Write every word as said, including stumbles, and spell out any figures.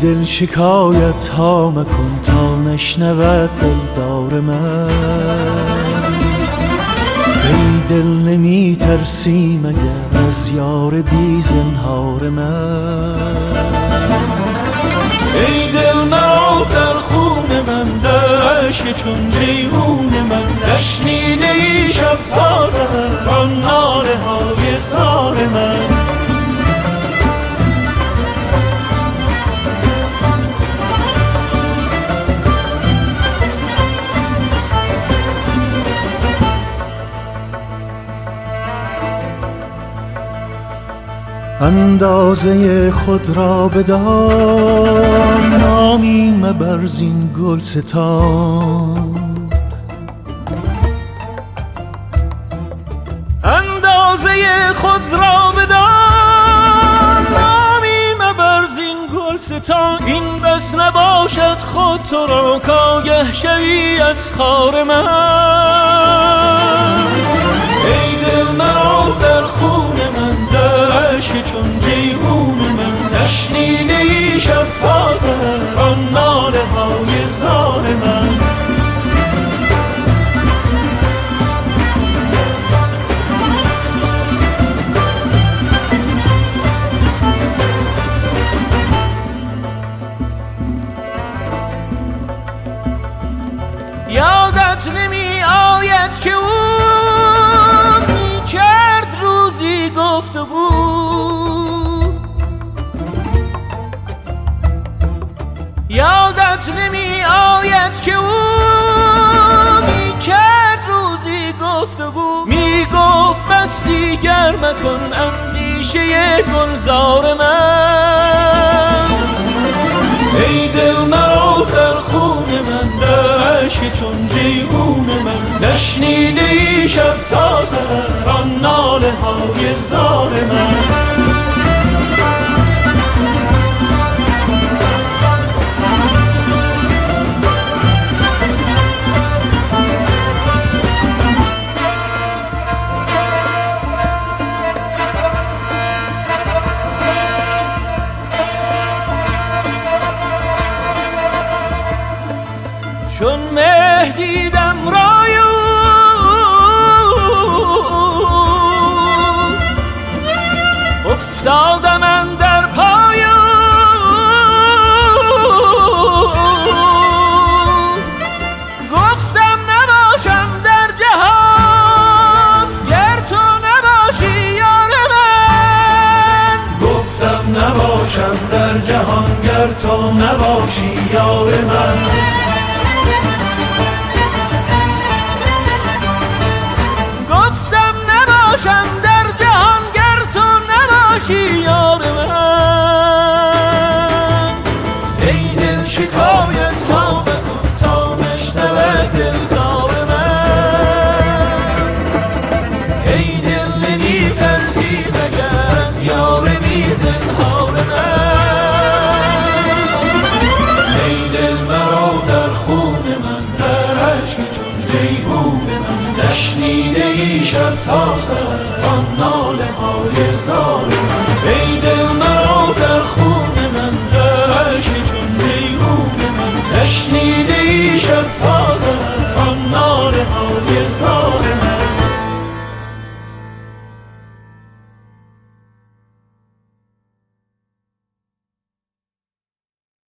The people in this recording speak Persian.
دل شکایت ها مکن تا نشنود دلدار من. ای دل نمی ترسی مگر از یار بی زنهار من. ای دل مرا در خون من در عشق چون جیهون من. نشنیده ای شب تا سحر آن ناله های زار من. اندازه خود را بدان نامی مبر زین گلستان. اندازه خود را بدان نامی مبر زین گلستان. این بس نباشد خود تو را کآگه شوی از خار من. ای دل مرا در خون من در عشق چون جیهون من. نشنیده ای شب تا سحر آن ناله های زار من. یادت نمی آید که او می کرد روزی گفتگو. یادت نمی آید که او می کرد روزی گفتگو. می گفت بس دیگر مکن اندیشه گلزار من. ای دل مرا در خون من در عشق چون جیهون من. نشنیده ای شب تا سحر آن ناله های زار من. چون مه دیدم رای افتادم اندر پای. گفتم نباشم در جهان گر تو نباشی یار من. گفتم نباشم در جهان گر تو نباشی یار من. گفتم نباشم در جهان گر تو نباشی یار من. ای دل شکایت ها بکن تا نشنود دلدار من. ای دل نمی ترسی مگر از یار بی زنهار من. ای دل مرا در خون من در عشق چون جیهون من. نشنیده ای شب تا سحر آن ناله های زار